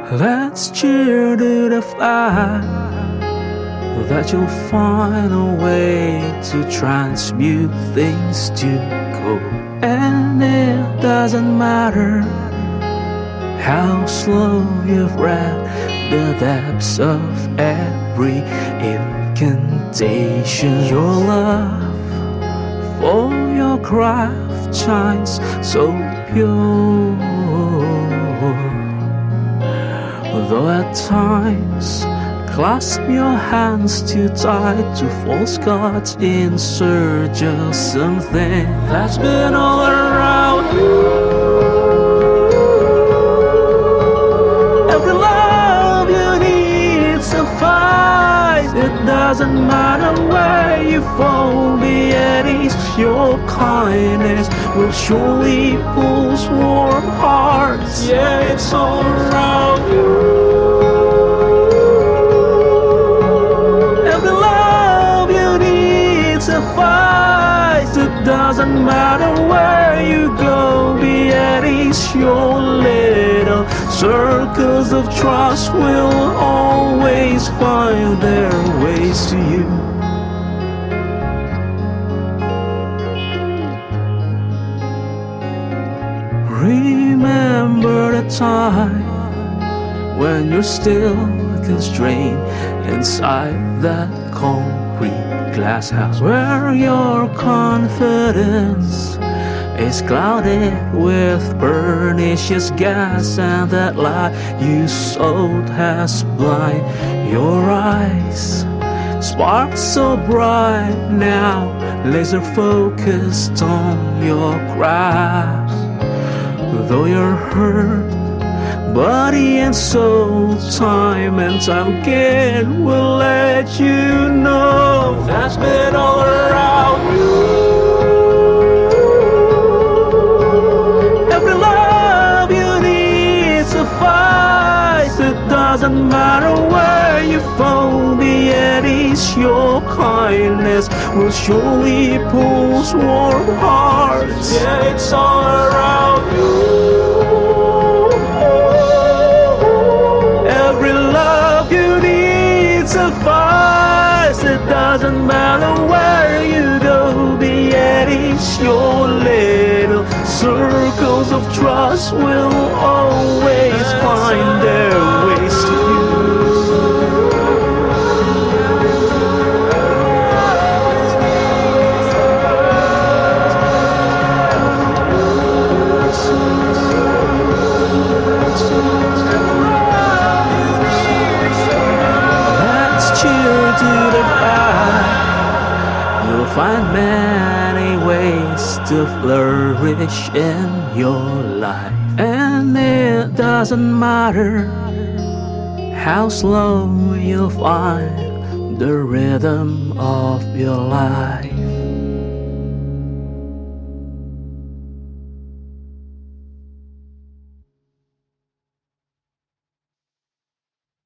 Let's cheer to the fact that you'll find a way to transmute things to gold. And it doesn't matter how slow you've read the depths of every incantation. Your love for your craft shines so pure, though at times clasp your hands too tight to false gods in search of something that's been all around you. Every love you need suffice. It doesn't matter where you fall, be at ease. Your kindness will surely pull warm hearts. Yeah, it's all around you. It doesn't matter where you go, be at ease. Your little circles of trust will always find their ways to you. Remember the time when you're still constrained inside that concrete glass house, where your confidence is clouded with pernicious gas, and that light you sold has blinded your eyes. Sparks so bright now, laser focused on your craft. Though you're hurt, body and soul, time and time again will let you know that's been all around you. Every love you need suffice. It doesn't matter where you fall, be at ease. Your kindness will surely pull warm hearts. Yeah, it's all around you. Suffice. It doesn't matter where you go, be at ease. Your little circles of trust will always find their ways to you. To the fire, you'll find many ways to flourish in your life. And it doesn't matter how slow you'll find the rhythm of your life.